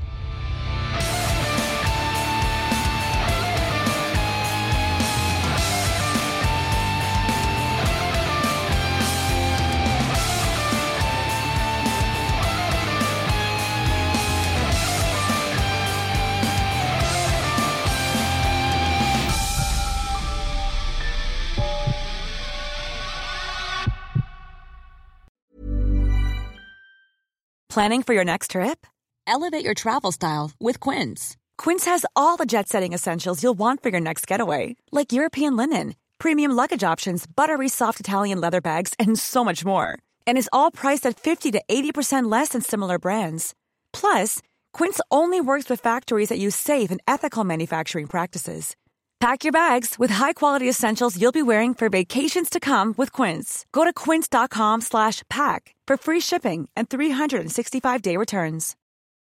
S10: Planning for your next trip? Elevate your travel style with Quince. Quince has all the jet-setting essentials you'll want for your next getaway, like European linen, premium luggage options, buttery soft Italian leather bags, and so much more. And is all priced at fifty to eighty percent less than similar brands. Plus, Quince only works with factories that use safe and ethical manufacturing practices. Pack your bags with high-quality essentials you'll be wearing for vacations to come with Quince. Go to quince.com slash pack for free shipping and three sixty-five day returns.